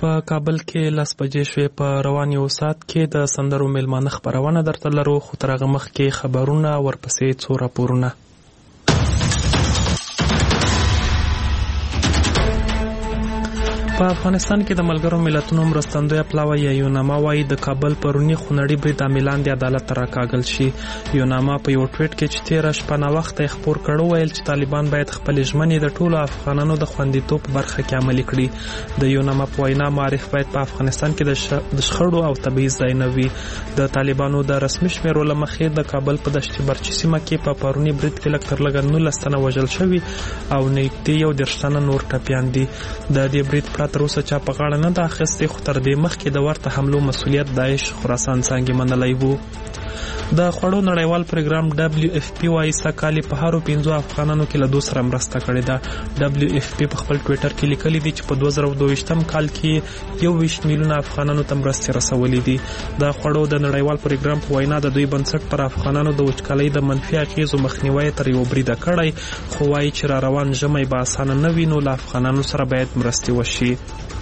په کابل کې 10 بجې شوې. په روان یو ساعت کې د سندرو میلمانه خبرونه درته لرو، خو تر هغه مخکې خبرونه، ورپسې څو راپورونه. په افغانستان کې د ملګرو ملتونو مرستندویه پلاوی یا یوناما وايي د کابل پرونی خونړي برید عاملان د عدالت ته راکاږل شي. یوناما په یو ټویټ کې چې تېره شپه ناوخته خپور کړو ویل چې طالبان باید خپل ژمنې د ټولو افغانانو د خوندیتوب په برخه کې عملي کړي. د یوناما په وینا معارف باید په افغانستان کې د شخړو او تبعیض ځای نه وي. د طالبانو د رسمي شمیرو له مخې د کابل په دشت برچي سیمه کې په پرونی برید کې لږ تر لږه 19 تنه وژل شوي او نږدې 10 تنه نور ټپیان دي. د دې برید تر اوسه چا په غاړه نه ده اخیستې، خو تر دې مخکې د ورته حملو مسؤلیت داعش خراسان څانګې منلی وو. د خوړو نړیوال پروګرام WFP وايي سږکال په هرو 5 افغانانو کې له 2 سره مرسته کړې ده. WFP په خپل ټویټر کې لیکلي دي چې په 2022 کال کې 21 میلیونه افغانانو ته مرستې رسولې دي. د خوړو د نړیوال پروګرام په وینا د دوی بنسټ پر افغانانو د وچکالۍ د منفي اغېزو مخنیوي تر یو بریده کړی، خو وايي چې را روان ژمی به اسانه نه وي، نو له افغانانو سره باید مرستې وشي.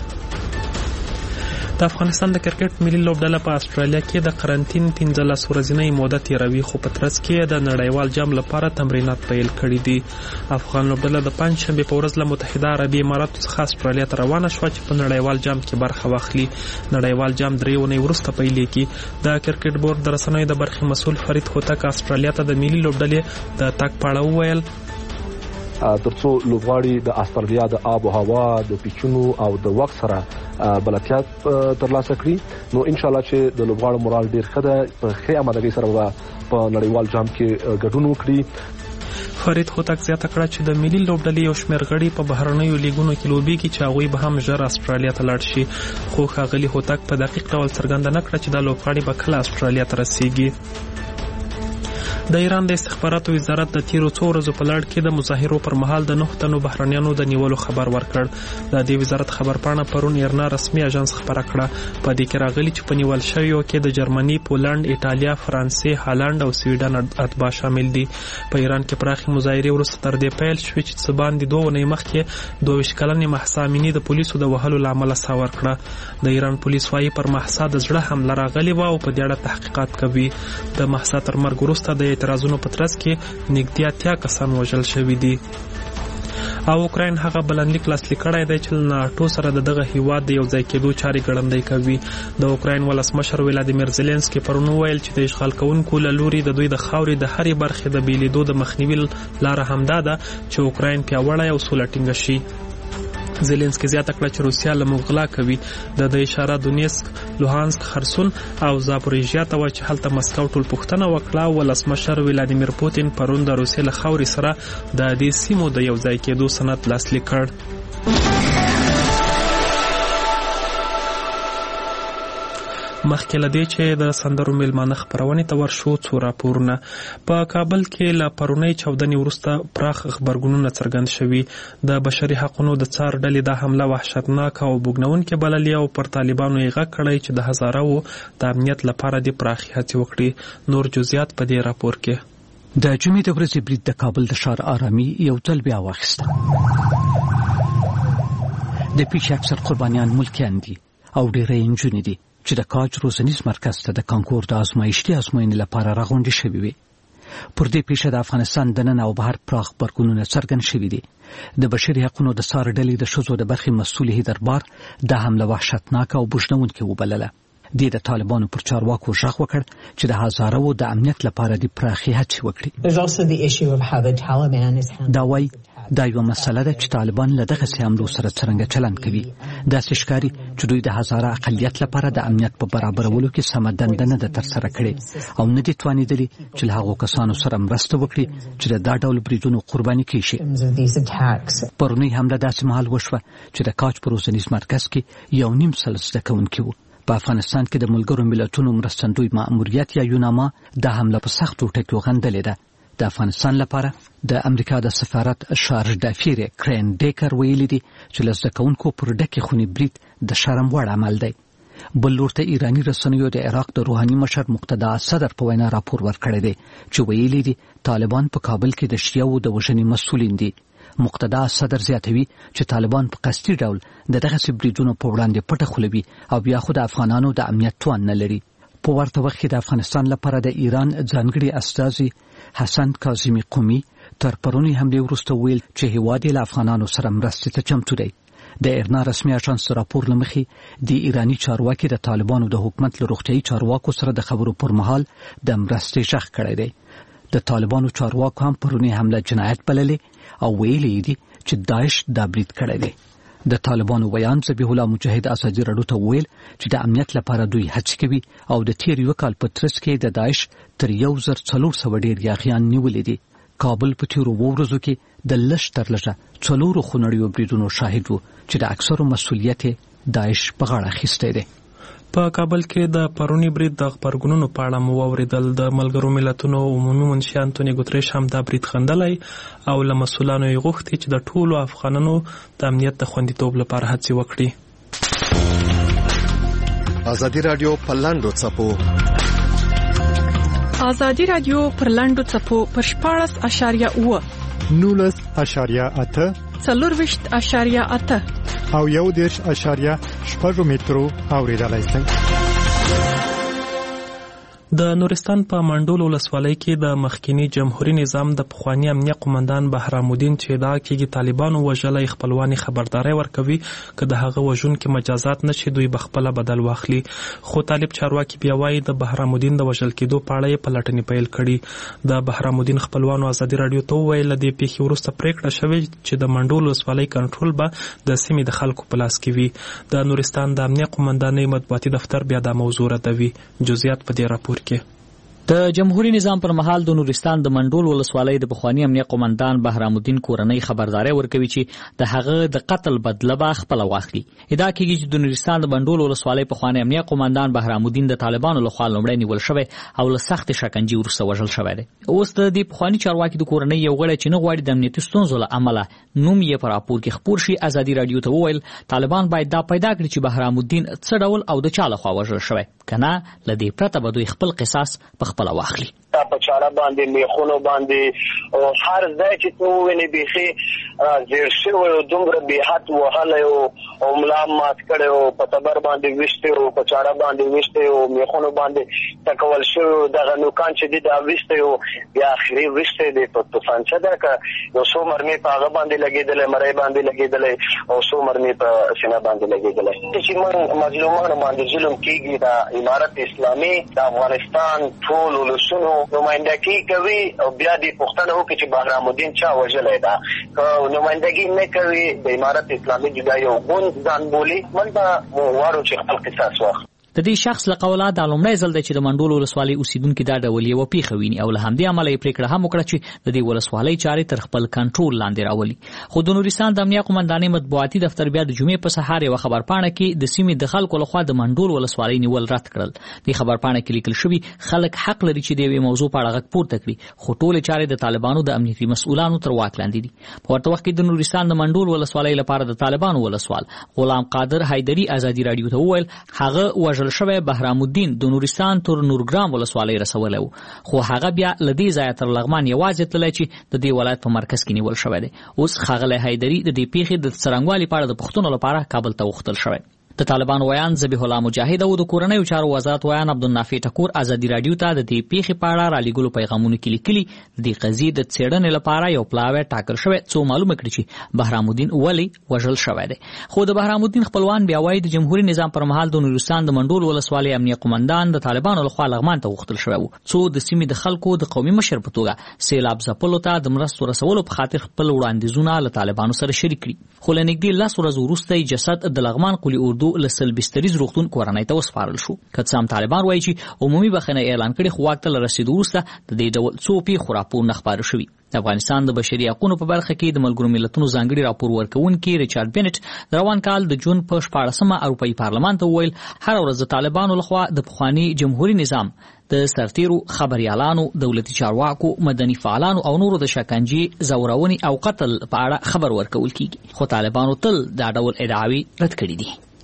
د افغانستان د کرکټ ملي لوبډله په استرالیا کې د قرنټین 15 ورځنۍ موده تیروي، خو په ترڅ کې د نړیوال جام لپاره تمرینات پیل کړي دي. افغان لوبډله د پنځشنبه په ورځ له متحده عربي اماراتو څخه استرالیا ته روانه شوه چې په نړیوال جام کې برخه واخلي. نړیوال جام 3 اونۍ وروسته پیلېږي. د کرکټ بورډ د رسنیو د برخې مسؤل فرید هوتک استرالیا ته د ملي لوبډلې د تګ په اړه وویل ترڅو لوبغاړي د استرالیا د آب او هوا د پیچونو او د وخت سره بلدتیا ترلاسه کړي، نو ان شاء الله چې د لوبغاړو مورال ډیر ښه ده، په ښه آمادګۍ سره په نړیوال جام کې ګډون وکړي. فرید هوتک زیاته کړه چې د ملي لوبډلې یو شمېر غړي په بهرنیو لیګونو کې لوبېږي چې هغوی به هم ژر استرالیا ته لاړ شي، خو ښاغلي هوتک په دقیق ډول څرګنده نه کړه چې دا لوبغاړي به کله استرالیا ته رسیږي. د ایران د استخباراتو وزارت د تیرو 2 ورځو په لړ کې د مظاهرو پر مهال د 9 تنو بهرنیانو د نیولو خبر ورکړ. د دې وزارت خبرپاڼه پرون ایرنا رسمي اژانس خبره کړه. په دې کې راغلي چې په نیول شویو کې د جرمني، پولند، ایټالیا، فرانسې، هالند او سویډن اتباع شامل دي. په ایران کې پراخي مظاهرې وروسته تر دې پیل شوې چې څه باندې 2 اونۍ مخکې 22 کلنې مهسا امینی د پولیسو د وهلو له امله ساه ورکړه. د ایران پولیس وايي پر مهسا د زړه حمله راغلې وه او په دې اړه تحقیقات کوي. د مهسا تر مرګ وروسته د اعتراضونو په ترڅ کې نږدې 80 کسان وژل شوي دي. او اوکراین هغه بلندلیک لاسلیک کړی دی چې ناټو سره دغه هیواد د یو ځای کېدو چارې ګړندۍ کوي. د اوکراین ولسمشر ولادیمیر زيلنسکي پرون وویل چې د اشغال کوونکو له لوري د دوی د خاورې د هرې برخې د بیلیدو د مخنیوي لاره همدا ده چې اوکراین پیاوړی او سوله ټینګه شي. زيلنسکي زیاته کړه چې روسیا له موږ غلا کوي. د اشاره دونیسک، لوهانسک، خرسون او زاپوریژیا ته وایي چې هلته مسکو ټول پوښتنه وکړه. ولسمشر ولادیمیر پوتین پرون د روسیې له خاورې سره د دې سیمو د یو ځای کېدو سند لاسلیک کړ. مخکې له دې چې د سندرو میلمانه خپرونې ته ورشو څو راپورونه. په کابل کې له پرونۍ چاودنې وروسته پراخ غبرګونونه څرګند شوي. د بشري حقونو د څار ډلې دا حمله وحشتناک او بوږنونکې بللې او پر طالبانو یې غږ کړی چې د هزارو د امنیت لپاره دې پراخې هڅې وکړي. نور جزئیات په دې راپور کې. د جمعې د ورځې برید د کابل د ښار آرامي یو ځل بیا واخیسته. د پیښې اکثر قربانیان ملکیان دي او ډېری یې نجونې دي چې د کاج روزنیز مرکز ته د کانکور د ازمایښتي ازموینې لپاره راغونډې شوې وي. پر دې پیښه د افغانستان دننه او بهر پراخ غبرګونونه څرګند شوي دي. د بشري حقونو د څار ډلې د ښځو د برخې مسؤل هیدربار دا حمله وحشتناکه او بوږنوونکې وبلله. دې د طالبانو پر چارواکو غږ وکړ چې د هزارو د امنیت لپاره د پراخې هڅې وکړي. دا وایي دا یو مسله ده چې طالبان له دغسې حملو سره څرنګه چلند کوي. داسې ښکاري چې دوی د هزاره اقلیت لپاره د امنیت په برابرولو کې سمه دنده نه ده ترسره کړې او نه دي توانېدلي چې له هغو کسانو سره مرسته وکړي چې د دا ډول بریدونو قرباني کیږي. پرونۍ حمله داسې مهال وشوه چې د کاج په روزنیز مرکز کې 1.5 سل زده کوونکي وو. په افغانستان کې د ملګرو ملتونو مرستندوی مأموریت یا یوناما دا حمله په سختو ټکو غندلې ده. د افغانستان لپاره د امریکا د سفارت شارج دافیر کرین ډیکر ویلي دي چې له زده کوونکو پر ډکې خونې برید د شرم وړ عمل دی. بل لور ته ایرانی رسنیو د عراق د روحاني مشر مقتدا صدر په وینا راپور ورکړی دی چې ویلي دي طالبان په کابل کې د شیعو د وژنې مسؤلین دي. مقتدا صدر زیاتوي چې طالبان په قصدي ډول دغه بریدونو په وړاندې پټه خولوي او بیا خو د افغانانو د امنیت توان نه لري. په ورته وخت کې د افغانستان لپاره د ایران ځانګړي استازي حسن کاظمی قومي تر پرونی حمله وروسته ویل چې هیواد له افغانانو سره مرستې ته چمتو دی. د ایرنا رسمي اژانس راپور لمخې د ایرانی چارواکي د طالبانو د حکومت له روغتيایي چارواکو سره د خبرو پر مهال د مرستې شخ کړی دی. د طالبانو چارواکو هم پرونی حمله جنایت بللې او ویلي دي چې داعش دا برید کړی دی. د طالبانو بیان ذبیح الله مجاهد ازادي راډیو ته ویل چې د امنیت لپاره دوی هڅې کوي او د تیر یو کال په ترڅ کې د داعش تر 1400 ډیر یاغیان نیولې دي. کابل په تیرو ورځو کې د لږ تر لږه 4 خونړیو بریدونو شاهد وو چې د اکثرو مسؤلیت داعش په غاړه اخیستی دی. په کابل کې د پرونی برید د خبرګونونو په اړه مو واوریدل. د ملګرو ملتونو عمومي منشي انټونی ګوتریش هم دا برید خندلای او له مسؤلانو یې غوښتي چې د ټولو افغانانو د امنیت د خوندیتوب لپاره هڅې وکړي. ازادي رادیو په لاندو څپو ازادي رادیو پر لاندو څپو پر 14.9 19.8 4.8 او 1.8 مترو اوریدلای شئ. د نورستان په منډول ولسوالۍ کې د مخکینی جمهوریت نظام د پخوانی امنیه قومندان بهرام الدین چې دا کېږي طالبانو وژلای خپلوانی خبرداري ورکوي که د هغه وژونکو مجازات نشي دوی بخپله بدل واخلي. خو طالب چارواکي بیا وایي د بهرام الدین د وژل کېدو په اړه یې پلټنې پیل کړي. د بهرام الدین خپلوانو ازادي راډیو ته وویل د دې پیښې وروسته پریکړه شوې چې د منډول ولسوالۍ کنټرول به د سیمې د خلکو په لاس کې وي. د نورستان د امنیه قومندانۍ مطبوعاتي دفتر بیا دا موضوع ردوي. جزئیات په دې راپور کې. د جمهوریت نظام پر مهال د نورستان د منډول ولسوالۍ د بخوانی امنیه قومندان بهرام الدین کورنۍ خبرداري ورکوي چې د هغه د قتل بدله به خپل واخلي. ادعا کیږي چې د نورستان د منډول ولسوالۍ بخوانی امنیه قومندان بهرام الدین د طالبانو لخوا لومړی نیول شوی او له سخت شکنجې وروسته وژل شوی دی. اوس د دې بخوانی چارواکي د کورنۍ یو غړی چې نه غواړي د امنیتي ستونزو له امله نوم یې پر راپور کې خپور شي ازادي راډیو ته وویل طالبان باید دا پیدا کړي چې بهرام الدین څه ډول او د چا لخوا وژل شوی کنه لدې پرته به دوی خپل قصاص په خپل واخلي. په چاره باندې میخونو باندې او هر ځای چې تو ونی بيخي زیر شو دومره به حد وهله او ملام مات کړو په تبر باندې وشته او په چاره باندې وشته او میخونو باندې تکول شو دغه نوکان چې دا وشته او بیا اخري وشته د په طوفان چې دا ک یو څو مرمي په هغه باندې لګیدل مړی باندې لګیدل او څو مرمي په سینه باندې لګیدل چې موږ مظلومانو باندې ظلم کیږي د امارت اسلامي د افغانستان ټول ولسونو نمائندګي کوي او بیا دې پښتنه وکړي چې بهرام الدین چا وژلای دا نمائندګي نه کوي د امارت اسلامي جدا یو ګوند ځان بولي منځه وارو چې خپل قصاص واخلي. د دې شخص له قوله د لومړی ځل دی چې د منډول ولسوالۍ اوسیدونکو دا ډول یو پیښه ویني او له همدې امله یې پریکړه هم وکړه چې د دې ولسوالۍ چارې تر خپل کنټرول لاندې راولي. خو د نورستان د امنیه قومندانۍ مطبوعاتي دفتر بیا د جمعې په سهار یو خبرپاڼه کې د سیمې د خلکو لخوا د منډول ولسوالۍ نیول رد کړل. د خبرپاڼه کې لیکل شوی خلک حق لري چې د یوې موضوع په اړه غږ پورته کړي خو ټول چارې د طالبانو د امنیتي مسؤلانو تر واک لاندې دي. په ورته وخت کې د نورستان د منډول ولسوالۍ لپاره د طالبانو ولسوال غلام قادر حیدری ازادي راډیو ته وویل هغه وژل شوی بهرام الدین د نورستان تر نورګرام ولسوالۍ رسولی خو هغه بیا لدی ځای تر لغمان یوازې تللی چې د دې ولایت په مرکز کې نیول شوی دی. اوس ښاغلی حیدري د دې پیښې د څرنګوالي په اړه د پوښتنو لپاره کابل ته وختل شوی. د طالبان ویان ذبیح الله مجاهد او د کورنیو چارو وزارت ویان عبدالنافع ټکور ازادي راډیو ته د دې پیښې په اړه رالیږلو پیغامونو کې لیکلي د قضیې د څېړنې لپاره یو پلاوی ټاکل شوی څو معلومه کړي چې بهرام الدین ولې وژل شوی دی. خو د بهرام الدین خپلوان بیا وایي د جمهوریت نظام پر مهال د نورستان د منډول ولسوالۍ امنیه قومندان د طالبانو لخوا لغمان ته وختل شوی و څو د سیمې د خلکو د قومي مشر په توګه سیلاب ځپلو ته د مرستو رسولو په خاطر خپل وړاندیزونه له طالبانو سره شریک کړي. خو له نږدې 10 ورځې وروسته جسد د لغمان قلي اردو له سلبستري روغتون کورنۍ ته وسپارل شو. که څه هم طالبان وایي چې عمومي بخښنه اعلان کړي خو واک ته له رسېدو وروسته د دې ډول څو پیښو راپور نه خپاره شوي. د افغانستان د بشري حقوقو په برخه کې د ملګرو ملتونو ځانګړي راپور ورکوونکي ریچارډ بینټ د روان کال د جون په 14مه اروپایي پارلمان ته وویل هر ورځ د طالبانو لخوا د پخواني جمهوریت نظام د سرتیرو خبريالانو دولتي چارواکو مدني فعالانو او نورو د شکنجې زورونې او قتل په اړه خبر ورکول کیږي خو طالبانو تل دا ډول ادعاوې رد کړې دي.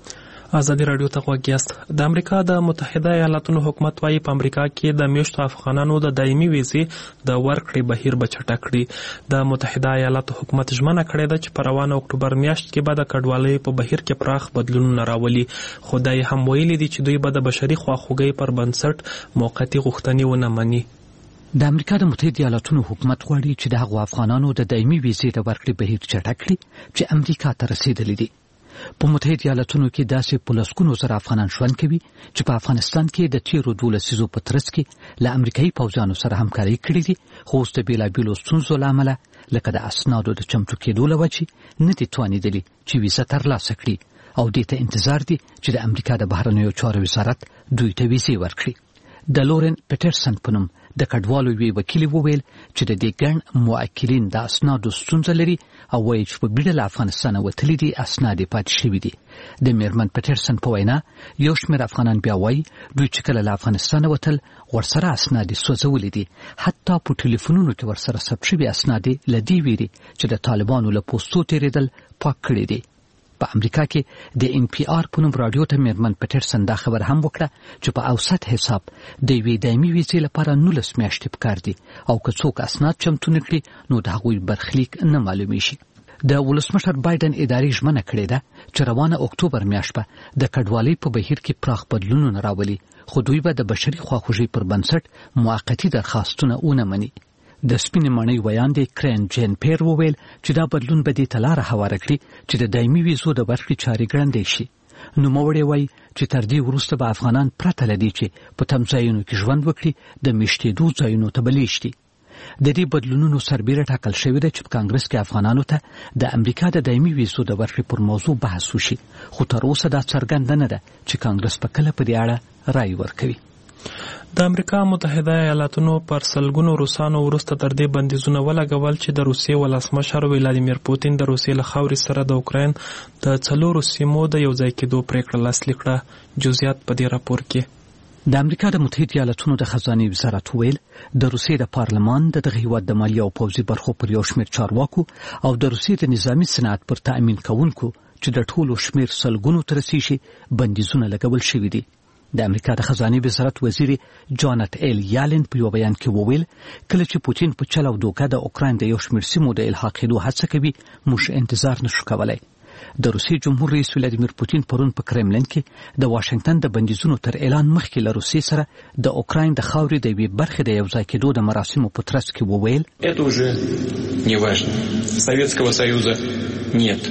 ازادي رادیو ته غوږ یاست. د امریکا د متحده ایالاتونو حکومت وايي په امریکا کې د میشتو افغانانو د دایمي ویزې د ورکړې بهیر به چټک کړي. د متحده ایالاتو حکومت ژمنه کړې ده چې په روانه اکتوبر میاشت کې به د کډوالۍ په بهیر کې پراخ بدلونونه راولي. خو دا یې هم ویلي دي چې دوی به د بشري خواخوږۍ پر بنسټ موقتي غوښتنې ونه مني. د امریکا د متحده ایالاتونو حکومت غواړي چې د هغو افغانانو د دایمي ویزې د ورکړې بهیر چټک کړي چې امریکا ته رسیدلي دي. په متحده ایالاتونو کې داسې په لسګونو زره افغانان ژوند کوي چې په افغانستان کې د تیرو 12 لسیزو په ترڅ کې له امریکایي پوځیانو سره همکاري کړې دي، خو اوس د بېلابېلو ستونزو له امله لکه د اسنادو د چمتو کېدو له وجې نه دي توانېدلي چې ویزه ترلاسه کړي او دې ته انتظار دي چې د امریکا د بهرنیو چارو وزارت دوی ته ویزې ورکړي. د لورن پیټرسن په نوم د کډوالو وی وکیل وویل چې د دې ګڼ موکلین د اسنادو ستونزه لري او وایي چې په بیړه له افغانستانه وتلي دي اسناد پاتې شوي دي. د میرمن پیټرسن په وینا یو شمېر افغانان بیا وایي دوی چې کله له افغانستانه وتل ورسره اسناد سوځولي دي، حتی په ټلیفونونو کې ورسره ثبت شوي اسناد له دې ویري چې د طالبانو له پوستو تېرېدل پاک کړي دي. په امریکا کې د NPR په نوم رادیو ته میرمن پیټرسن دا خبر هم وکړه چې په اوسط حساب د یوې دایمي ویزې لپاره 19 میاشتې پکار دي او که څوک اسناد چمتو نه کړي نو د هغوی برخلیک نه معلومیږي. د ولسمشر بایدن ادارې ژمنه کړې ده چې روانه اکتوبر میاشت به د کډوالۍ په بهیر کې پراخ بدلونونه راولي، خو دوی به د بشري خواخوږۍ پر بنسټ موقتي درخواستونه ونه مني. د سپینې ماڼۍ ویاندې کرین جین پیر وویل چې دا بدلون به دې ته لاره هواره کړي چې د دایمي ویزو د ورکړې چارې ګړندۍ شي. نوموړی وایي چې تر دې وروسته به افغانان پرته له دې چې په تم ځایونو کې ژوند وکړي د میشتېدو ځایونو ته به لیږدي. د دې بدلونونو سربیره ټاکل شوې ده چې په کانګرس کې افغانانو ته د امریکا د دایمي ویزو د ورکړې پر موضوع بحث وشي، خو تر اوسه دا څرګنده نه ده چې کانګرس په کله په دې اړه رایې ورکوي. د امریکا متحده ایالاتونو پر سلګونو روسانو وروسته تر دې بندیزونه ولګول چې د روسیې ولسمشر ولادیمیر پوتین د روسیې له خاورې سره د اوکراین د 4 سیمو د یو ځای کېدو پریکړه لاسلیک کړه. جزئیات په دې راپور کې. د امریکا د متحده ایالاتونو د خزانه وزارت ویل د روسیې د پارلمان د دغه هیواد د مالیه او پوځي برخو پر یو شمېر چارواکو او د روسیې د نظامی صنعت پر تأمین کوونکو چې د ټولو شمېر سلګونو تر رسیږي بندیزونه لګول شوي دي. د امریکا د خزانه وزارت وزیر جانت ایل یالن په یو بیان کې وویل کله چې پوتین په چل او دوکه د اوکراین د یو شمېر سیمو د الحاقېدو هڅه کوي موږ انتظار نشو کولای. د روسیې جمهور رئیس ولادیمیر پوتین پرون په کرملین کې د واشنگټن د بندیزونو تر اعلان مخکې له روسیې سره د اوکراین د خاورې د یوې برخې د یو ځای کېدو د مراسمو په ترڅ کې وویل это уже не важно. Советского Союза нет.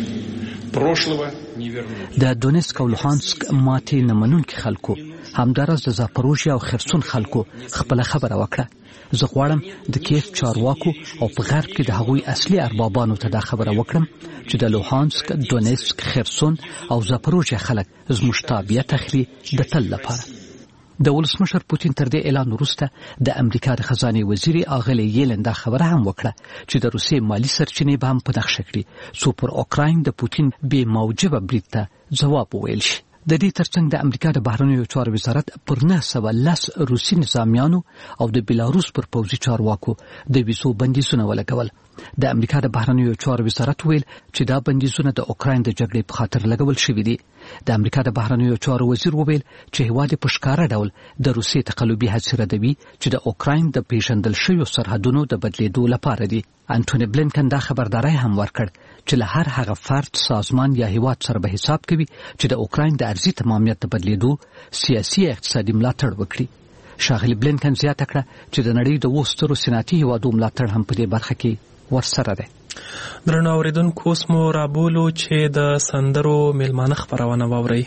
د دونیسک او لوهانسک ماتې نه منونکي خلکو همدارس د زاپروژیا او خرسون خلکو خپل خبره وکړه. زه غواړم د کیف چارواکو او په غرب کې د هغوی اصلي اربابانو ته دا خبره وکړم چې د لوهانسک، دونیسک، خرسون او زاپروژیا خلک زموږ تابعیت اخلي د تل لپاره. د ولسمشر پوتین تر دې اعلان وروسته د امریکا د خزانه وزیر اغلی یلن دا خبره هم وکړه چې د روسیې مالی سرچینې به هم په نقشه کړي څو پر اوکراین د پوتین بې موجبه برید ته ځواب وویل شي. د دې ترڅنګ د امریکا د بهرنیو چارو وزارت پر 910 روسي نظامیانو او د بیلاروس پر پوځي چارواکو د ویزو بندیزونه ولګول. د امریکا د بهرنیو چارو وزارت ویل چې دا بندیزونه د اوکراین د جګړې په خاطر لګول شوي دي. د امریکا د بهرنیو چارو وزیر وویل چې هیواد په ښکاره ډول د روسیې تقلبي هڅې ردوي چې د اوکراین د پیژندل شویو سرحدونو د بدلیدو لپاره دي. انټونی بلینکن دا خبرداري هم ورکړ چې له هر هغه فرد، سازمان یا هیواد سره به حساب کوي چې د اوکراین د ارضي تمامیت د بدلیدو سیاسي اقتصادي ملاتړ وکړي. ښاغلي بلینکن زیاته کړه چې د نړۍ د 2 سترو صنعتي هیوادو ملاتړ هم په دې برخه کې ورسره ده. درنو اوریدونکو اوس مو رابولو چې د سندرو میلمانه خپرونه واورئ.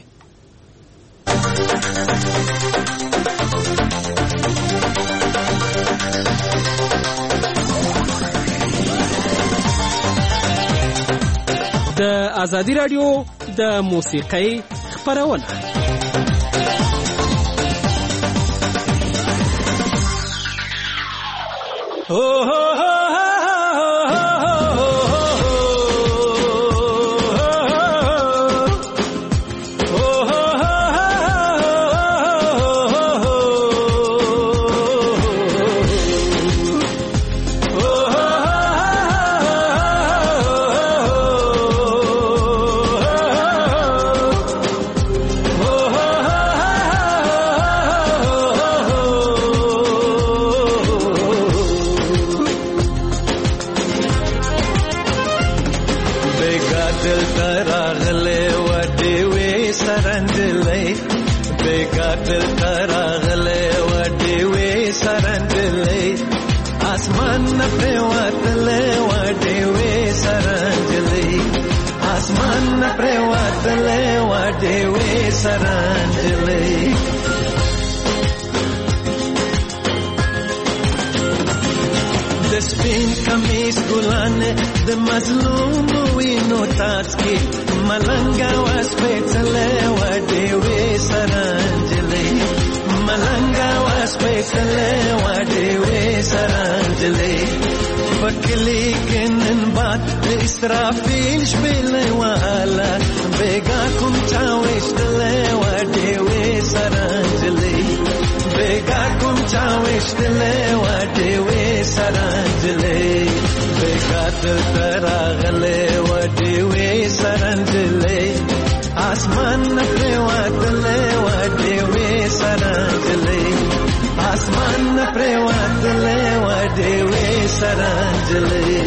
د ازادي رادیو د موسیقۍ خپرونه. سرنجلې بیګا دل تراغله وډې وې سرنجلې اسمان نه پرواتله وډې وې سرنجلې اسمان نه پرواتله وډې وې سرنجلې د سپین کمیس ګلان د مظلوم وینو تاج کې ملنګا واس پېڅلې وډې وې سرنجلې ملنګا واس پېڅلې وډې وې سرنجلې وکلی کینن باد اسرافیل شبلې والا بیگا کوم چا وشتلې وډې وې سرنجلې بیگا کوم چا وشتلې وډې وې سرنجلې بیگا دل تراغله وډې وې سرنجلې اسمان نکړې واتلې وډې وې سرنجلې اسمان نکړې واتلې وډې وې سرنجلې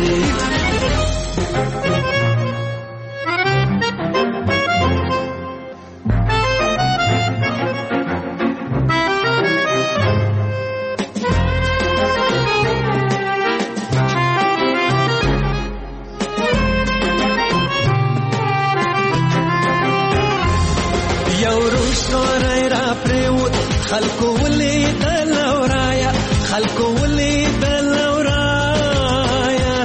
خلکو ولید لورایا خلکو ولید لورایا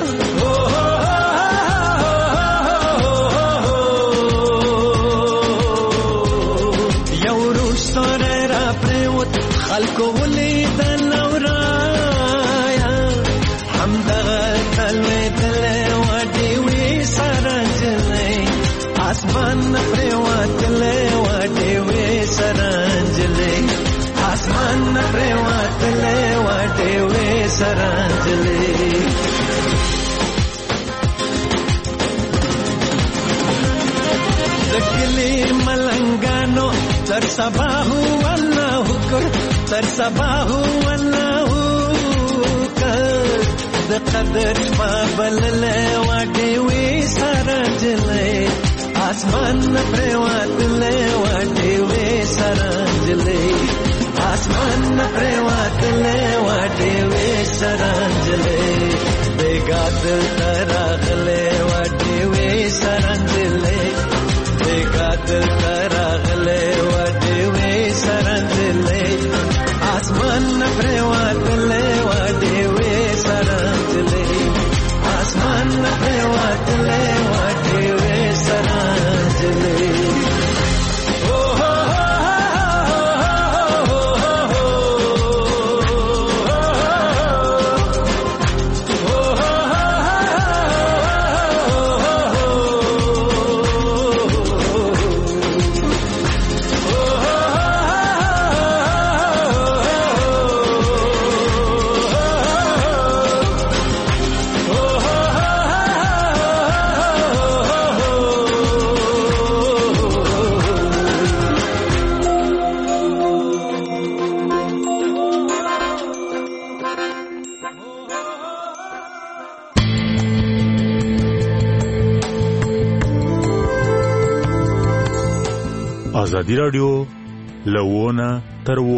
یو روش سره را پریوت خلکو ولید لورایا همدغه تلوی تلې وډې وې سرنجلې اسمان پریوتلې وډې وې سرنجلې اسمان پریواتلې وډې وې سرنجلې دکلی ملنګانو تر سبا هو الله کړ تر سبا هو الله کړ د قدر بابلې وډې وې سرنجلې اسمان پریواتلې وډې وې سرنجلې اسمان پریواتلې وډې وې سرنجلې بیګا دل تراغله وډې وې سرنجلې بیګا دل تراغله وډې وې سرنجلې اسمان پریواتلې وډې وې سرنجلې اسمان پریواتلې وډې وې سرنجلې ازادي راډیو لوونه تر وو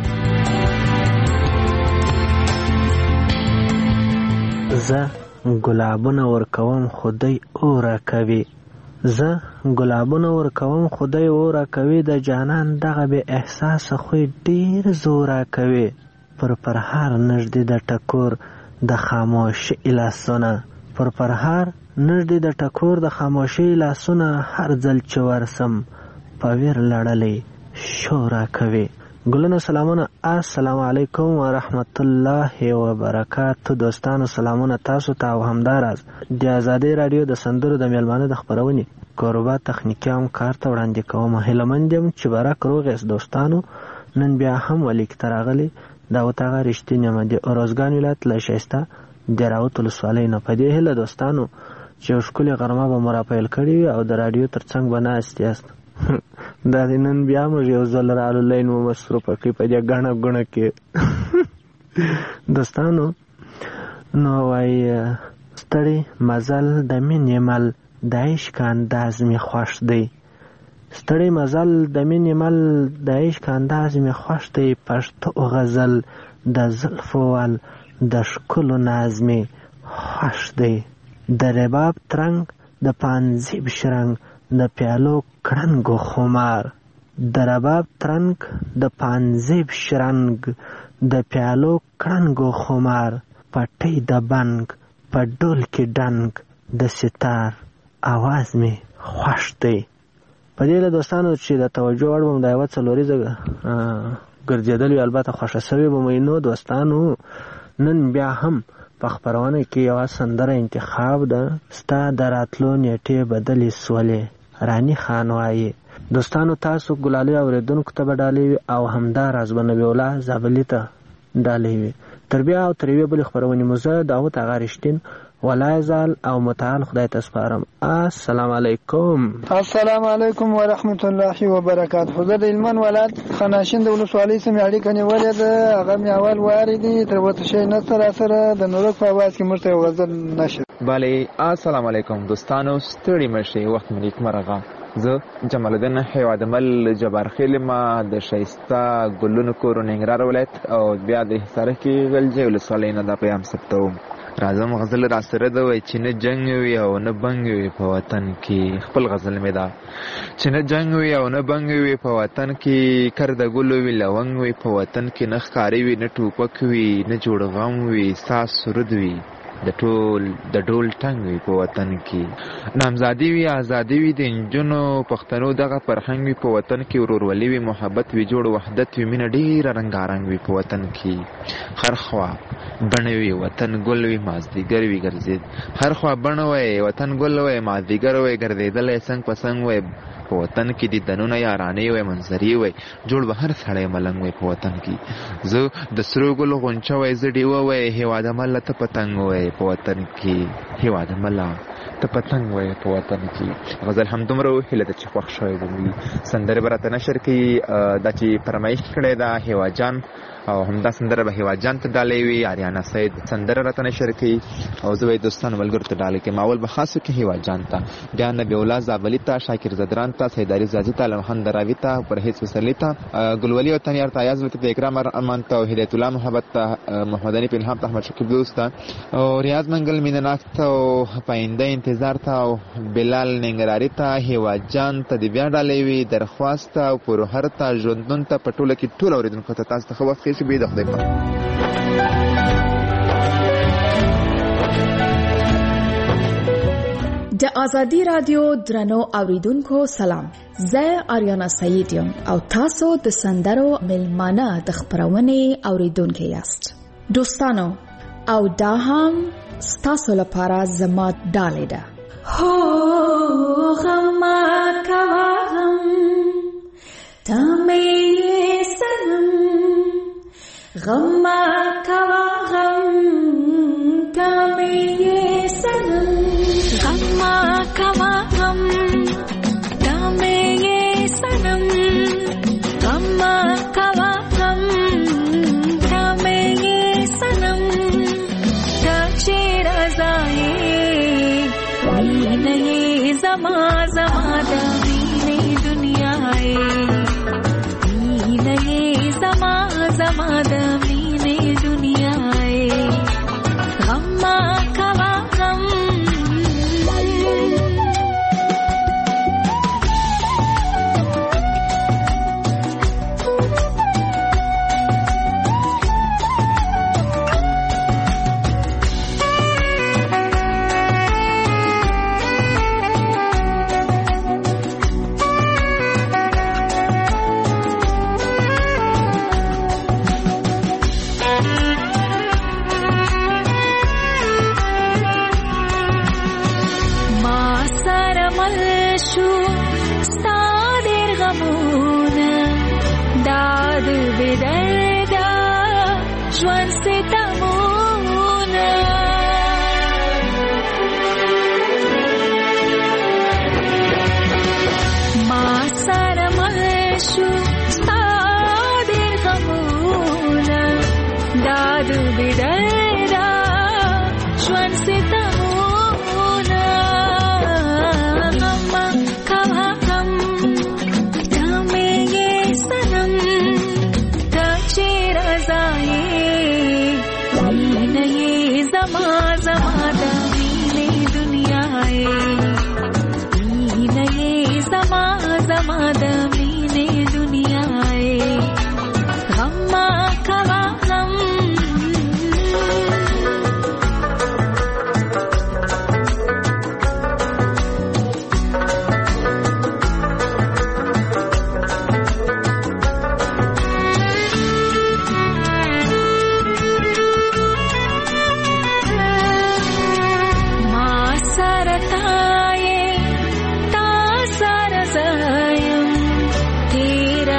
زه ګلابونه ورکوم خدای اورا کوي زه ګلابونه ورکوم خدای اورا کوي د جانان دغه به احساس خو ډیر زورا کوي پر پرهار نږدې د ټکور د خاموشي لاسونه پر پرهار نږدې د ټکور د خاموشي لاسونه هر ځل چې ورسم پویر لړلې شورا کوي ګلونه سلامونه السلام علیکم ورحمت الله وبرکاتہ دوستانو سلامونه تاسو ته او همداراز د ازادي رادیو د سندرو د میلمانه د خبرونې کوربه تخنیکی هم کار ته وړاندې کوم هیلمندم چې برک روغس دوستانو نن بیا هم ولیک تراغلی دا وتاغه رښتینی مده اورزګان ولایت لشيستا دراوت ولسوالۍ نه پدې هله دوستانو چې شکل غرمه به مرافعل کړی او د رادیو ترڅنګ بناستیاست دا نن بیا موږ یو ځل رالو لین مو مصروف کې په دې غڼه کې دوستانو نو وای ستړي مزل د مینې مل د عشق انداز می خوښ دی ستړی مزل د مینې مل د عشق انداز مې خوښ دی پښتو غزل د زلفو ول د ښکلو ناز مې خوښ دی د رباب ترنګ د پانزیب شرنګ د پیالو کړنګو خمار د رباب ترنګ د پانزیب شرنګ د پیالو کړنګو خمار پټۍ د بنګ په ډول کې ډنګ د ستار आवाज مې خوښ دی. په دې له دوستانو چې د توجه وړ بم د یوه څلوریزه ګرځېدل وي البته خوښه سوې به مې نو دوستانو نن بیا هم په خپرونه کې یوه سندره انتخاب ده ستا د راتلو نیټې بدلې سولې رانی خان وایي. دوستانو تاسو ګلالي اورېدونکو ته به ډالۍ وي او همداراز به نبي الله زابلي ته ډالۍ وي. تر بیا او تر یوې بلې خپرونې مو زه داود اغا رښتین ولای زال او متعال خدای ته سپارم. السلام علیکم. السلام علیکم ورحمت الله وبرکاته. زه د هلمند ولایت خناشین د ولسوالۍ سمې اړیکه نیولې ده. هغه مې اول وارې دي تر اوسه شی نشته راسره د نورک په اواز کې موږ ته یو غزل نشر. بله السلام علیکم دوستانو ستړي مه شئ وخت مې نیکمرغه. زه جمال الدین هیوادمل جبارخیل ما د ښایسته ګلونو کور ننګرهار ولایت او بیا د حصارک کې غلجۍ ولسوالۍ نه دا پیغام ثبتوم. راځم غزل را سره ده وای چې نه جنګ وي او نه بنګ وي په وطن کې. خپل غزل مې ده چې نه جنګ وي او نه بنګ وي په وطن کې کر د ګلو وي لونګ وي په وطن کې نه ښکاري وي نه ټوپک وي نه جوړ غم وي ساس سرود وي د ډول ټنګ وي په وطن کې نامزادي وي ازادي وي د نجونو پښتنو دغه فرهنګ وي په وطن کې ورورولي وي محبت وي جوړ وحدت وي مینه ډېره رنګارنګ وي په وطن کې هر خوا بڼه وي وطن ګل وي مازدیګر وي ګرځېد هر خوا بڼه وي وطن ګل وي مازدیګر وي ګرځېدلی څنګ په څنګ وي په وطن کې د دنونه یارانې وي منظرې وي جوړ به هر سړی ملنګ وي په وطن کې زه د سرو ګلو غونچه وي زه ډیوه وي هېواده مله ته پتنګ وي په وطن کې هېواده مله ته پتنګ وي په وطن کې. غزل همدومره هیله ده چې خوښ شوی به وي. سندرې به راته نشر کوي دا چې فرمایش کړې ده هیوا جان او همدا سندره به هیوا جان ته ډالۍ وي. آریانا سید سندره راته نشر کوي او زه به یې دوستانو ملګرو ته ډالۍ کوم. اول به خاص وکړي هیوا جان ته بیا نبي الله زابلي ته شاکر زدران ته سیداري زازي ته لمحمد راوي ته پرهیز وسلي ته ګلولي او تنیار ته ایاز ته اکرام ارمان ته هدایت الله محبت ته محمد علي پنهام ته احمد شکیب دوست ته او ریاض منګل مینناک ته او پاینده انتظار ته او بلال ننګراري ته هیوا جان ته د بیا ډالۍ وي درخواست او پروهر ته ژوندون ته په ټوله کې ټول اوریدونکو ته تاسو ته ښه وخت ښه بید خدای پاک. د آزادی رادیو درنو اوریدونکو سلام. زه آریانا سید یم او تاسو د سندرو ملمانه د خبرونې اوریدونکو یاست. دوستانو او دا هم ستاسو لپاره زما ډالۍ ده. هو غم کوا غم تمه سنم غم کوا غم تمه سنم غم کوا غم تمه سنم غم کوا غم تمه سنم تاچی رضای وینه زما زما د وینه دنیاي وینه زما زما د وینه دنیاي غم کوا غم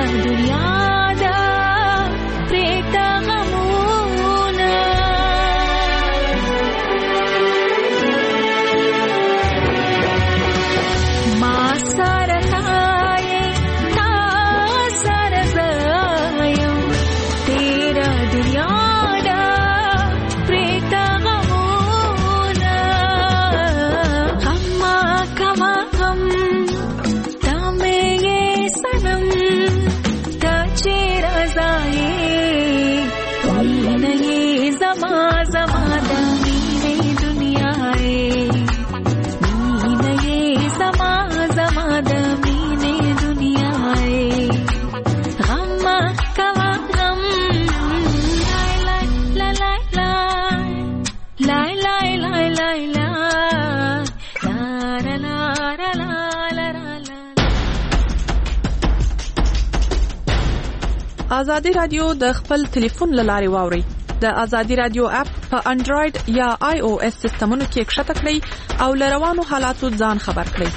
ازادي رادیو د خپل ټلیفون لارې واوري. د ازادي رادیو اپ په انډراید یا آی او اس سیستمونو کې کښته کړئ او لروانو حالاتو ځان خبر کړئ.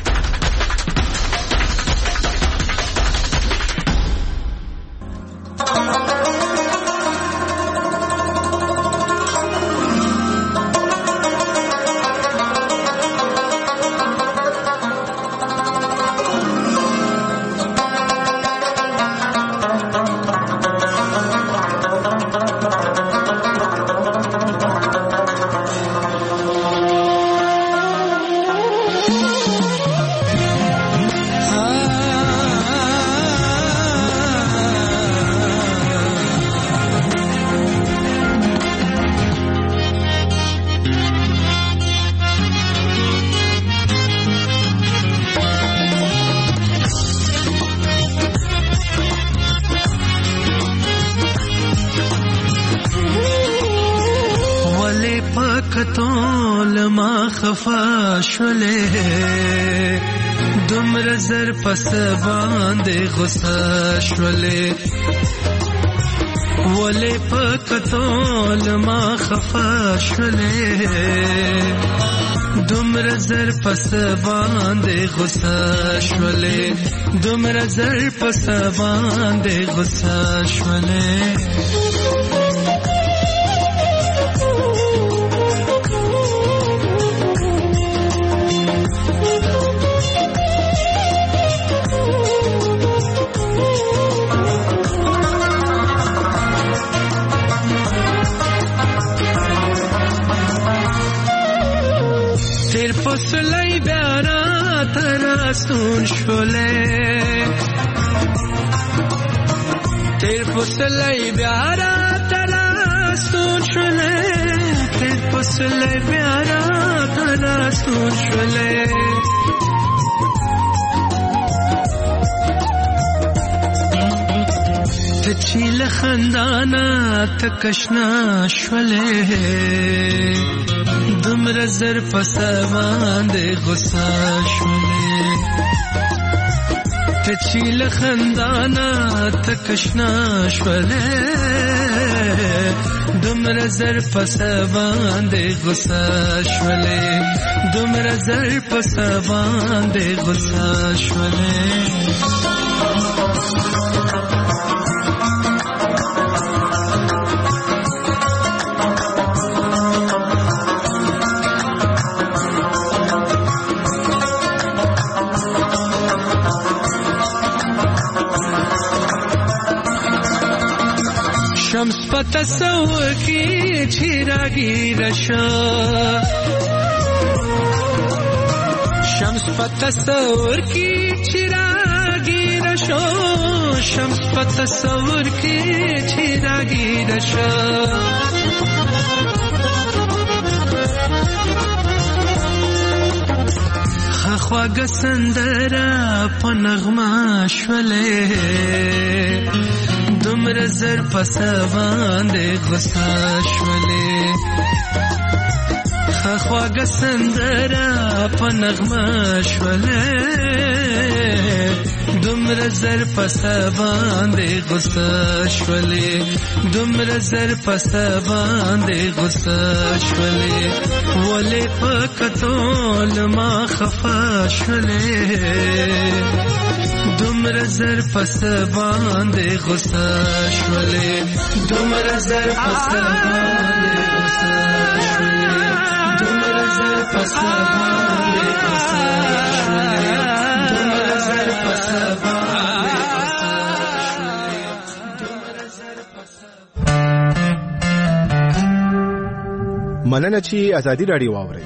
دمر زر پس باندې غصه شولې ولې پکتول ما خفا شولې دمر زر پس باندې غصه شولې دمر زر پس باندې غصه شولې پسلای بیارا تراسون شوله تیر پسلای بیارا تراسون شوله تیر پسلای بیارا تراسون شوله تچیل خندانا تکشنا شوله دمر زر پس باندې غصه شولې تچیل خندانا تکشنا شولې دمر زر پس باندې غصه شولې دمر زر پس باندې غصه شولې شمس پتصور کی چراغی رشا شمس پتصور کی چراغی رشا شمس پتصور کی چراغی رشا خواږ سندره په نغمه شولې دمر زر پس باندې غصه شولې خواږ سندره په نغمه شولې دمر زر پس باندې غصه شولې دمر زر پس باندې غصه شولې ولې پکتول ما خفا شولې دومره زر پس باندې غصه شولې دومره زر پس باندې غصه شولې دومره زر پس باندې غصه شولې دومره زر پس باندې غصه شولې دومره زر پس. مننه چې ازادي راډیو واورئ.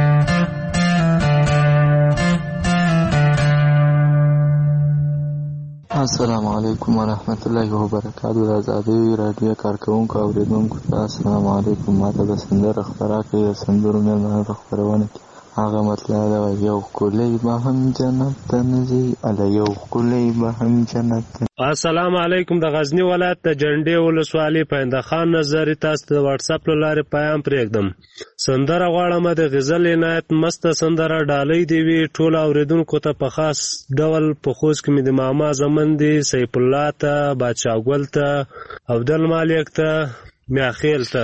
السلام علیکم ورحمت الله وبرکاتہ. د ازادي راډیو کارکونکو اوریدونکو ته السلام علیکم. ماته د سندرو خبره کوي د سندرو مېلمانه خبرونه هغه مطلب دا یو کلی به هم جنت ته نزي اله یو کلی به هم جنت. السلام علیکم. د غزنی ولایت د جنډې ولسوالۍ پاینده خان نظری تاسو د واتس اپ لارې پیغام پرېږدم. سندره غواړم د غزل عنایت مست سندره ډالۍ دی وی ټول اوریدونکو ته په خاص ډول په خوښ کې د ماما زمن دی سیف الله ته بادشاہ ګل ته عبدل مالک ته میاخیل ته.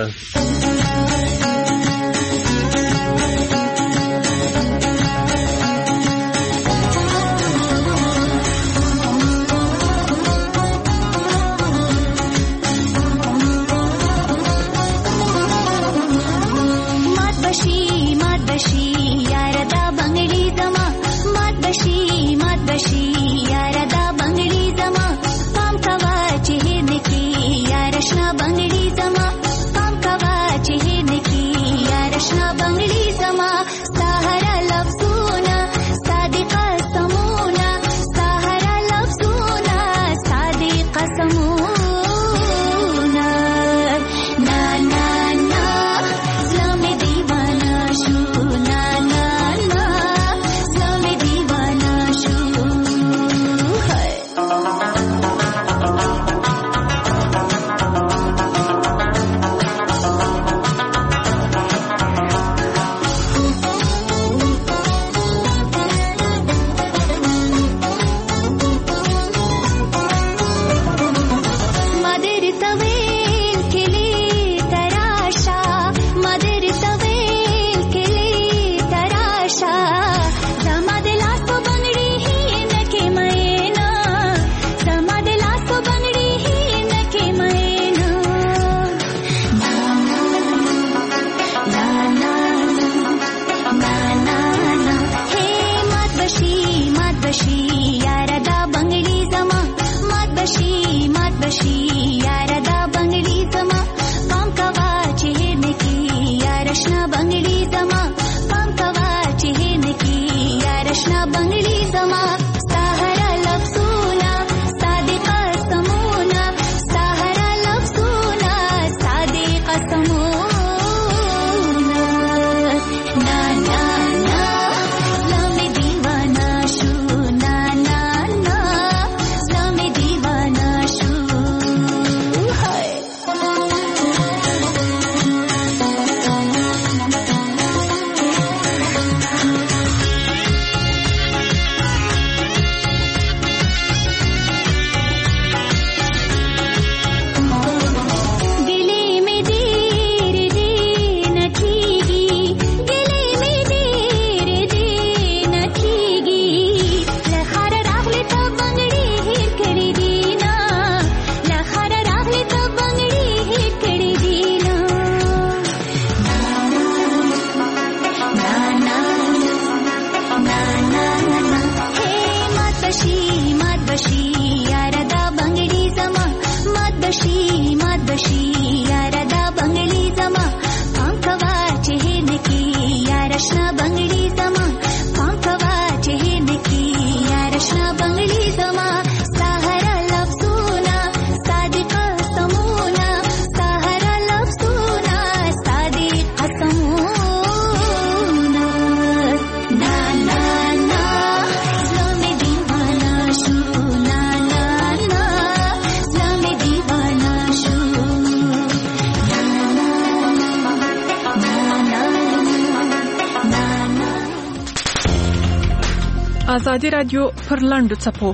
ازادي رادیو پر لاندو چپو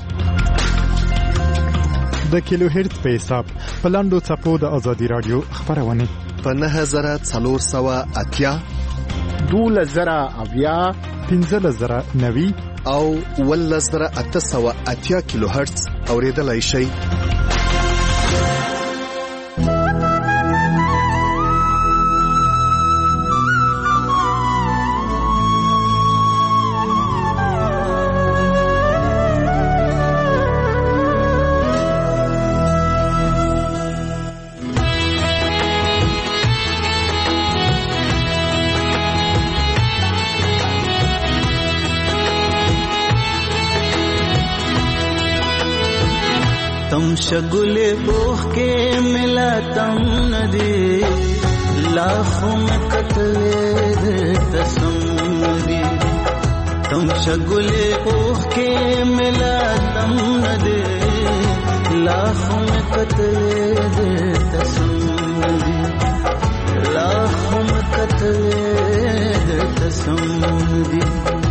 د کیلو هرتز په حساب په لاندو چپو د ازادي رادیو خبرونه په 9480 2000 1590 او 11880 کیلو هرتز اوریدلای شئ. शगुले बोह के मिला तम नदी लाखों में कतले तसम्मदी. तुम शगुले बोह के मिला तम नदी लाखों में कतले तसम्मदी. लाखों में कतले तसम्मदी.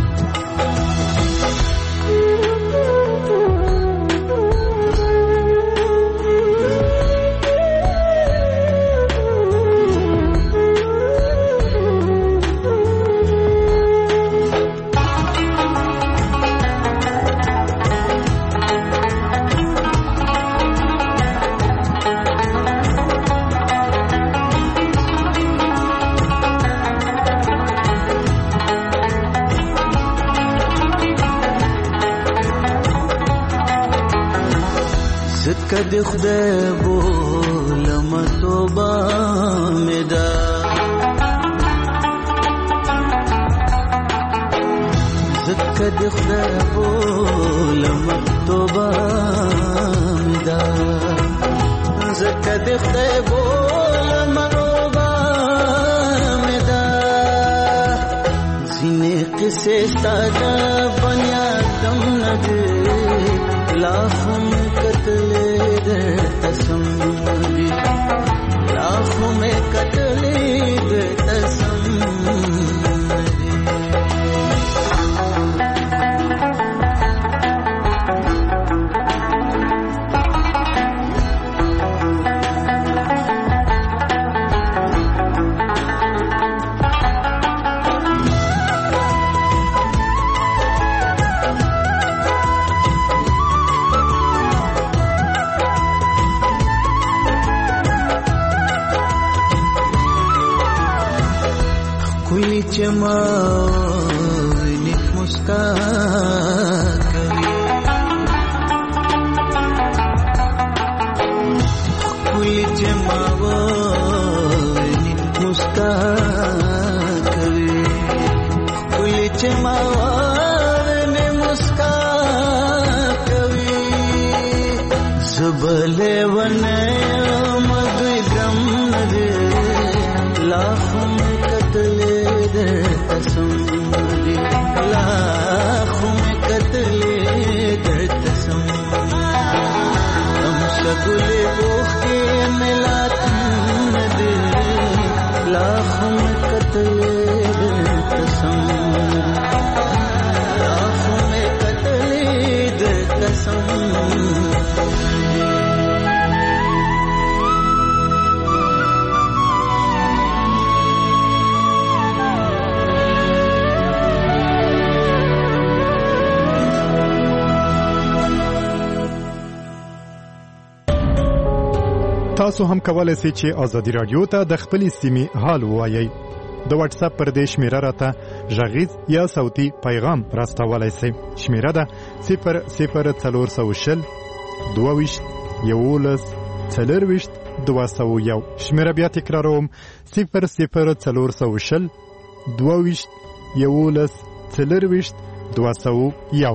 کد خدای بولم توبه مدا زکد خدای بولم توبه مدا زکد خدای بولم توبه مدا زینه قصه ساده بنیادم نده लाखों में कतले दे तसम्मदी. लाखों में कतले दे तसम्मदी. जमावनी मुस्कान कभी कुल जमावनी मुस्कान कभी कुल जमावनी मुस्कान कभी सबले वने मधुरम नदे लाखों में कतले तसम्मदी. लाखों में कतले तसम्मदी. हम शगुले बोह के मिला नदी लाखों में कतले तसम्मदी. लाखों में कतले तसम्मदी. تاسو هم کولای شئ چې ازادي رادیو ته د خپل سیمې حال ووایئ. د واتس اپ پر دې شمیره راته غږیز یا صوتي پیغام راستولای شئ. شمیره ده 00420 22 11 201. شمیره بیا تکراروم 00420 22 11 201.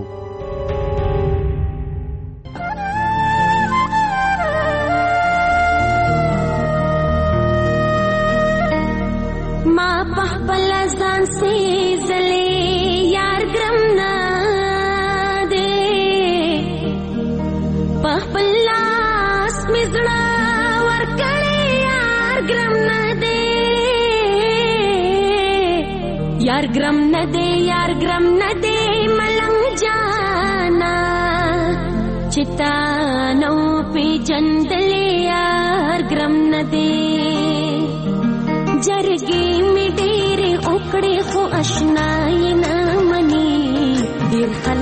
यार ग्रम न दे मलंग जाना चितानों पे जंदले यार ग्रम न दे जरगे में डेरे उकड़े खो अशनाई ना मनी दिल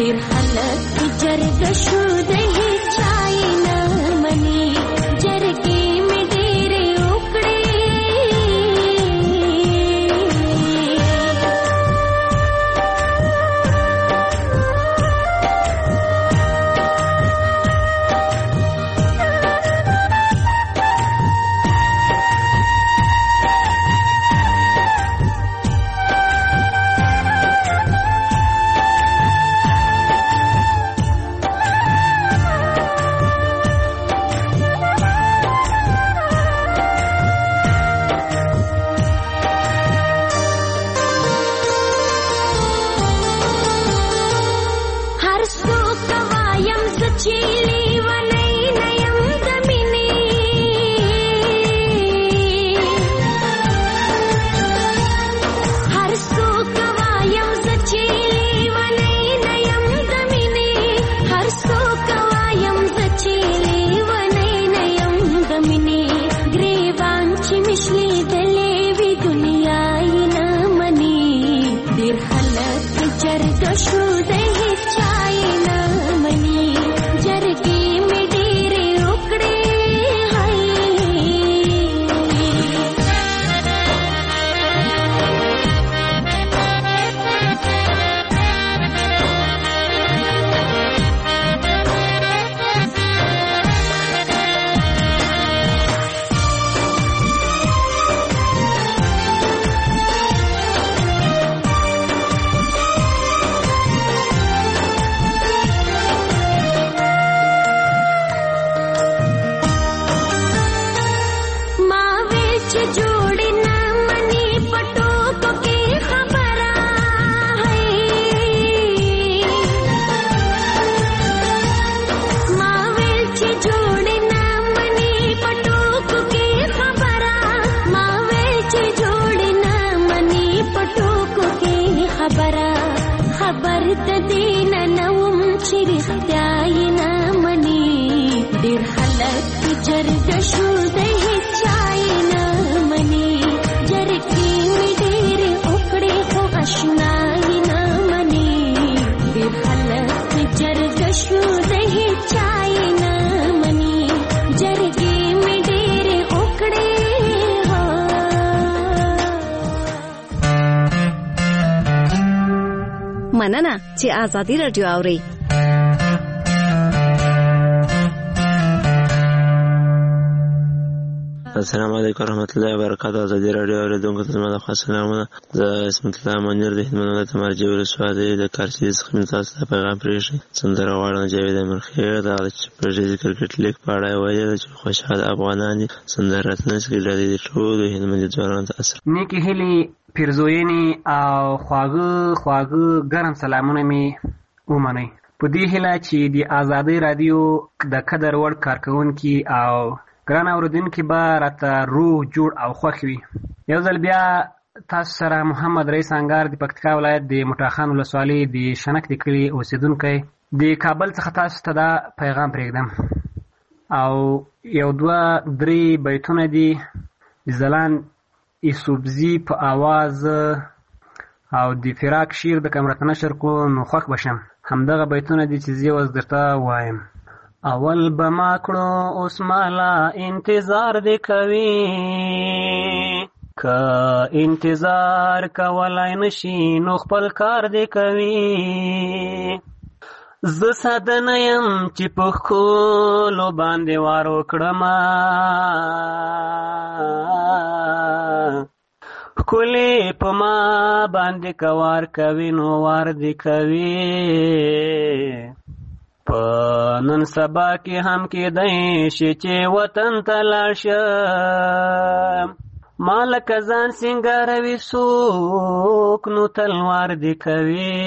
ډېر خلک جرګه شو د هیچای نه مني جرګې مې ډېرې وکړې مننه چې آزادي رادیو اوري. السلام علیکم ورحمۃ اللہ وبرکاتہ. آزادی رادیو اوریدونکو ته زما د خاص سلامونه. زه اسمت الله منیر د هلمند ولایت مرجع ولسوالۍ د کارچي څخه تاسو ته پیغام پرېږدم. سندره غواړم جاوید امیرخېل د پرېږدي کرکټ لیګ په اړه ویل چې خوشحال افغانان دي سندره راتلونکي کې د ټولو هلمند ځوانانو ته اثر نیکی هیلې پیرزوینې او خواږه ګرم سلامونه مې ومنئ په دې هیله چې د آزادۍ رادیو د قدر وړ کارکوونکي او ګران اورېدونکي به راته روغ جوړ او خوښ وي. یو ځل بیا تاسو سره محمد رئیس انګار د پکتیکا ولایت د موټاخان ولسوالۍ د شنک د کلي اوسېدونکی د کابل څخه تاسو ته دا پیغام پرېږدم او یو دوه درې بیتونه دي د ځلان ایسوبزي په آواز او د فراق شیر د کمرت نشر کو نو خوښ بشم. همدغه بیتونه دي چې زه اوس درته وایم. اول به ما کړو اوس مالا انتظار دې کوي که انتظار کولای نشي نو خپل کار دې کوي. زه ساده نه یم چې په ښکلو باندې وار وکړمه ښکلې په ما باندې که وار کوي نو وار دې کوي. په نن سبا کې هم کېدی شي چې وطن ته لاړ شم ما لکه ځان سینګاروي څوک نو تلوار دې کوي.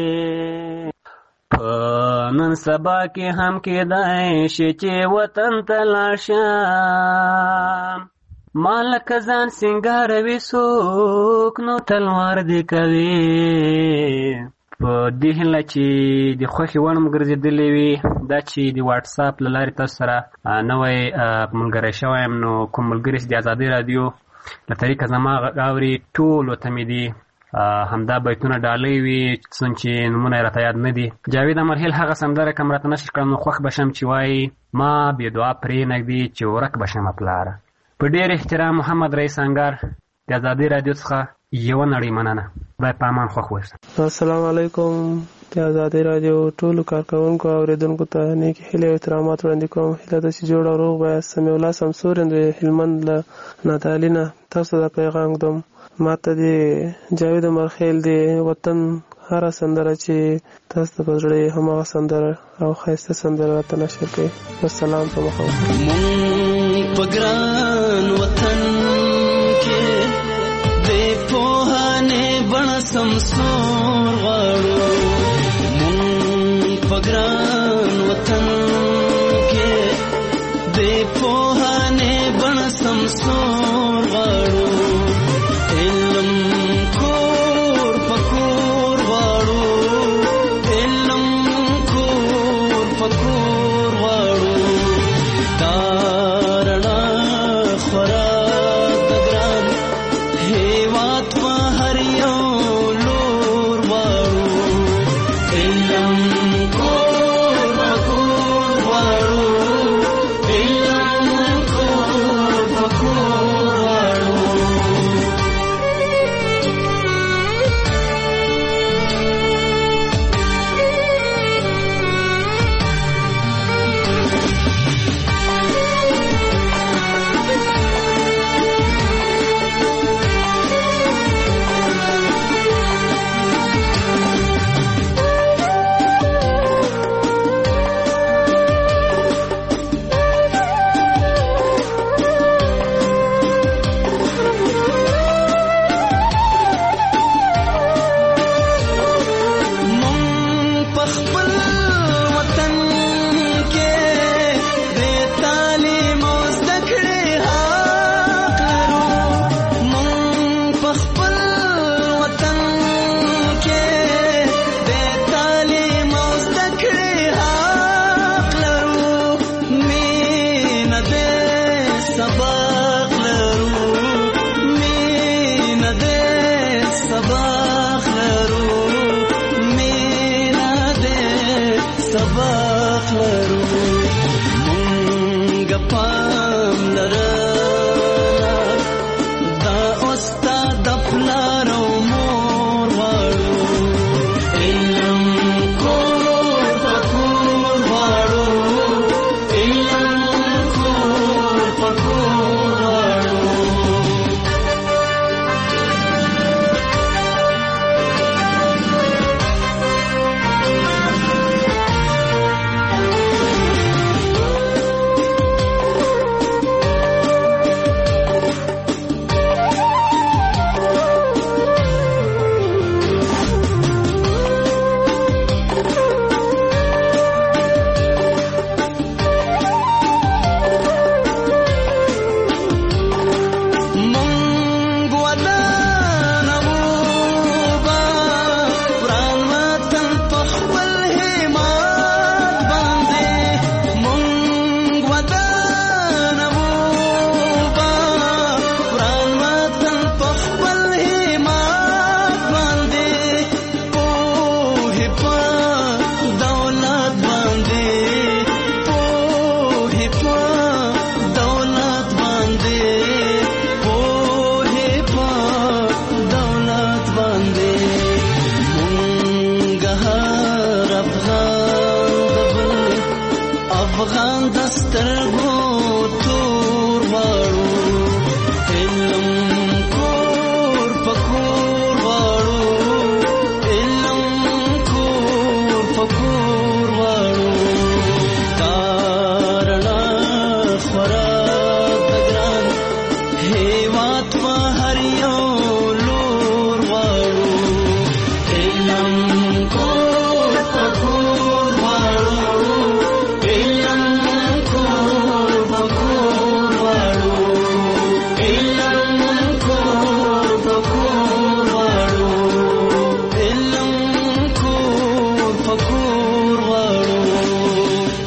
په نن سبا کې هم کېدی شي چې وطن ته لاړ شم ما لکه ځان سینګاروي څوک نو تلوار دې کوي. په دې هیله چې د خوښې وړ مو ګرځېدلې وي دا چې د واټساپ له لارې تاسو سره نوی ملګری شوی یم نو کوم ملګري چې د ازادۍ رادیو له طریقه زما غږ اوري ټولو ته مې د همدا بیتونه ډالۍ وي چې نمونه یې راته یاد نه دي. جاوید امرهیل هغه سندره کوم راته نشر کړم نو خوښ به شم چې وایي ما بې دعا پرېنږدي چې ورک به شمه پلاره. په ډېر احترام محمد رئیس انګار د ازادي راډیو څخه یوه نړۍ مننه. خدای په امان خوښ ووسه. السلام علیکم. د ازادي راډیو ټولو کارکوونکو او اورېدونکو ته نیکې هیلې او احترامات وړاندې کوم. هیله ده چې جوړ او روغ به یاست. سمیع الله سمسورین د هلمند له نادعلي نه تاسو ته پیغام ږدم. ما ته د جاوید امرخیل د وطن هره سندره چې تاسو ته په زړه هماغه سندره او ښایسته سندره راته نشر کړئ. والسلام په مخه. مونږ په ګران وطن کې د پوهانې بڼه سمسور غواړو. مونږ په ګران وطن کې د پوهانې بڼه سمسور غواړو. علم کور پکور غواړو. علم کور پکور غواړو. دا رڼا خورا د ګران هېواد په هر یو لور غواړو. علم کور پکور غواړو. علم کور پکور غواړو.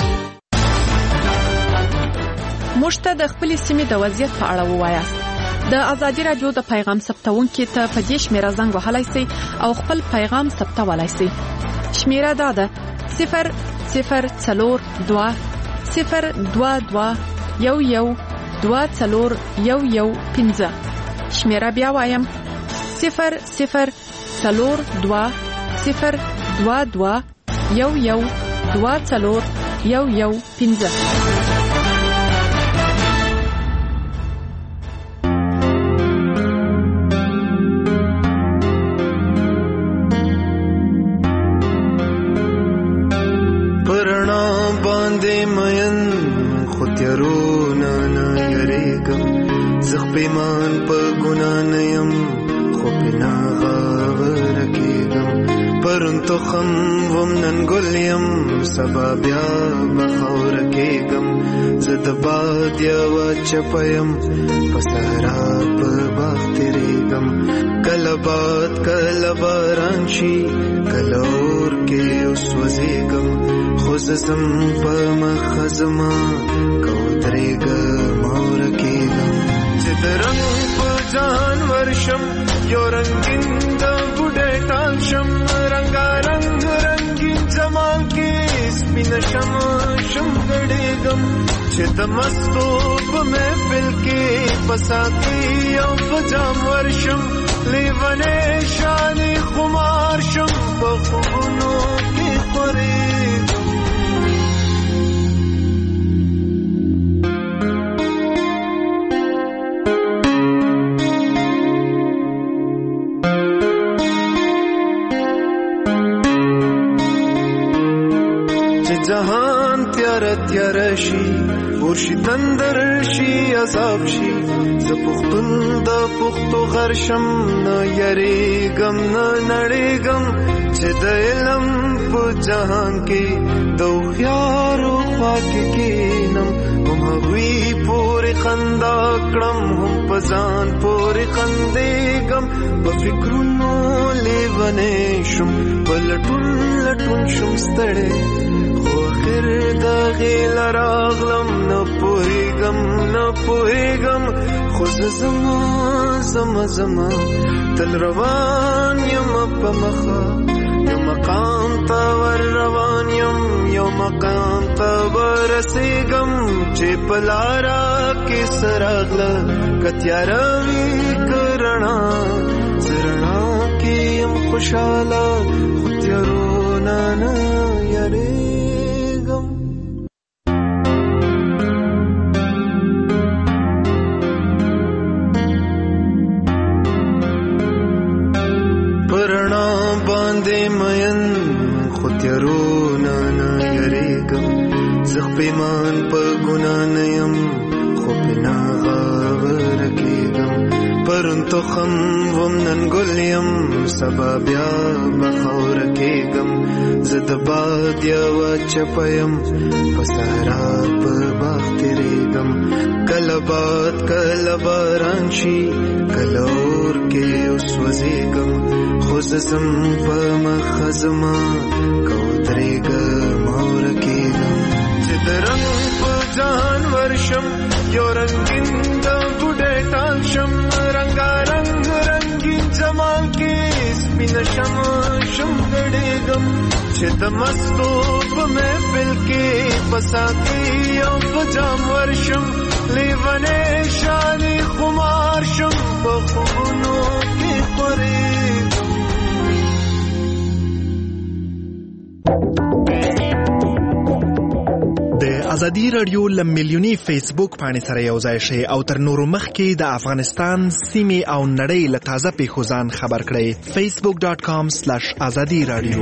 موږ ته د خپلې سیمې د وضعیت په اړه ووایاست. د ازادي رادیو د پیغام ثبتونکو ته په دې شمیره زنګ وهلای شئ او خپل پیغام ثبتولای شئ. شمیره دا ده 0042 022 11 24 شمیره بیا وایم 0042 022 11 24 پیمان په ګنا نیم خو پنا غاور کېږم پرون تخم وم نن ګل یم سبا بیا بخور کېږم زه د باد یوه چپه یم په صحرا په باغ تېرېږم کله باد کله باران شي کله اور کې وسوځېږم خو زه ځم په مخه زما که ودرېږم اور کېږم چې د رنګ په ځان ورشم یو رنګین د بوډۍ ټال شم رنګارنګ رنګین زمان کې سپینه شم ګډېږم چې د مستو په محفل کې په ساقي او په جام ورشم لیونی شانې خمار شم په خوبونو کې خورېږم جهان تیار شي ورشي تندر شي عذاب شي زه پښتون د پښتو غرشم نه یریږم نه نړېږم چې د علم په جهان کې د هوښیارو خوا کې کښېنم هم هغوی پورې خندا کړم هم په ځان پورې خندېږم په فکرونو لیونی شم په لټون شم ستړی خو آخر د غیل راغلم نه پوهېږم خو زه زما تل روان یم په مخه یو مقام ته ور روان یم یو مقام ته ورسېږم چې په لاره کې څه راغله که تیاره وي که رڼا زه رڼا کې یم خوشحاله خو تیارو نه یریږم پرنا باندې مین خو تیارو نه یریږم زه پیمان په ګنا نه یم خو پنا غاور کېږم پرون تخم وم نن ګل یم سبا بیا بخور کېږم زه د باد یوه چپه یم په صحرا په باغ تېرېږم کله باد کله باران شي کله اور کې وسوځېږم خو زه ځم په مخه زما که ودرېږم اور کېږم چې د رنګ په ځان ورشم یو رنګین د بوډۍ ټال شم رنګارنګ رنګین زمان کې سپینه شم ګډېږم چې د مستو په محفل کې په ساقي او په جام ورشم لیونی شانې خمار شم په خوبونو کې خورېږم د ازادي رادیو لمیلیونی فیسبوک پاڼې سره یو ځای شئ او تر نورو مخکې د افغانستان سیمې او نړۍ له تازه پیښو ځان خبر کړئ. facebook.com/azadi radio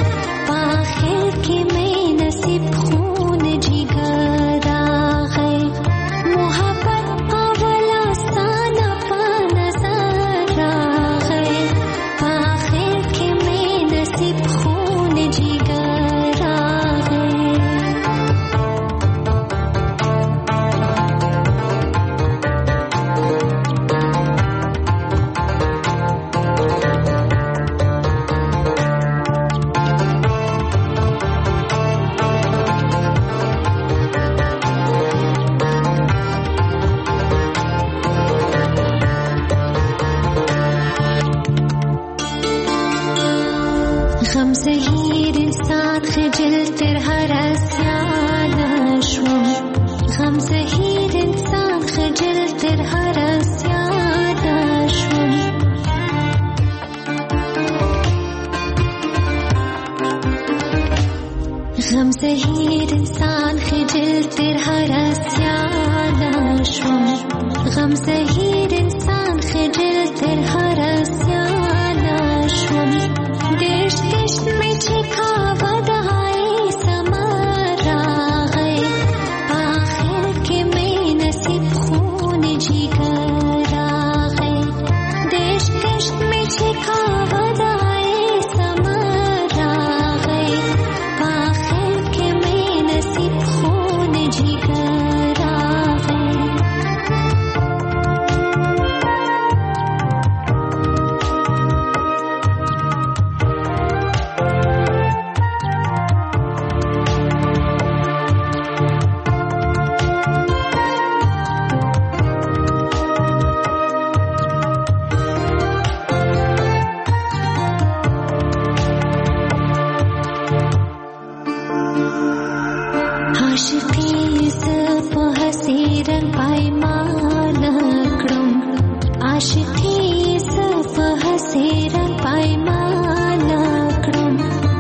पाखिर की मैं नसीब खून जिगर انسان خجل تر هر زیاده شوم غم زهیر انسان خجل تر هر زیاده شوم غم زهیر انسان خجل تر هر زیاده شوم دشت دشت میں چکا ودائی سمر آغی آخر کے میں نصیب خون جگر آغی دشت دشت میں چکا ودائی سمر آغی آخر کے میں نصیب خون جگر آغی عاشقی زپ حسیرن پایمان کړم عاشقی زپ حسیرن پایمان کړم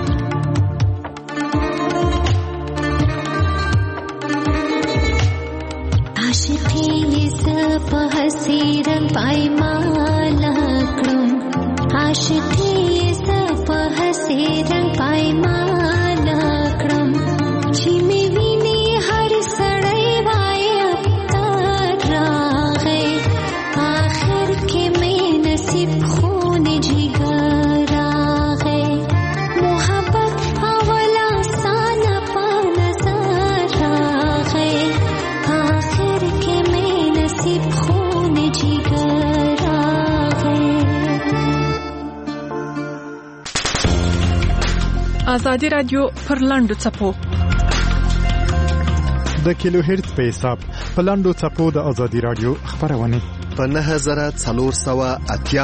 عاشقی زپ حسیرن پایمان کړم عاشقی زپ حسیرن پایمان کړم چې می ویني هر سړی وای ابتر راغی آخر کې می نصیب خون جگر راغی محبت اولا سان په نظر راغی آخر کې می نصیب خون جگر راغی آزادی رادیو پر لاندو څپو د کیلو هرتز په حساب په لاندو څپو د آزادي رادیو خبرونه په 9480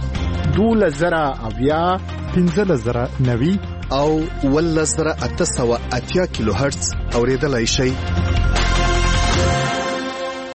12090 15090 او 11880 کیلو هرتز اوریدلای شئ